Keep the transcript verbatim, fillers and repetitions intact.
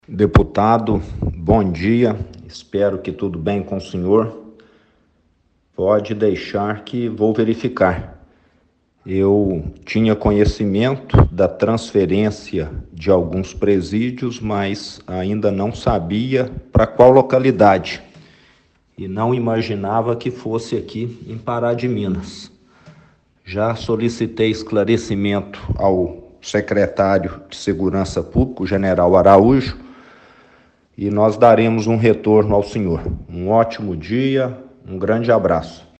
Deputado, bom dia, espero que tudo bem com o senhor. Pode deixar que vou verificar. Eu tinha conhecimento da transferência de alguns presídios, mas ainda não sabia para qual localidade. E não imaginava que fosse aqui em Pará de Minas. Já solicitei esclarecimento ao secretário de Segurança Pública, o general Araújo, e nós daremos um retorno ao senhor. Um ótimo dia, um grande abraço.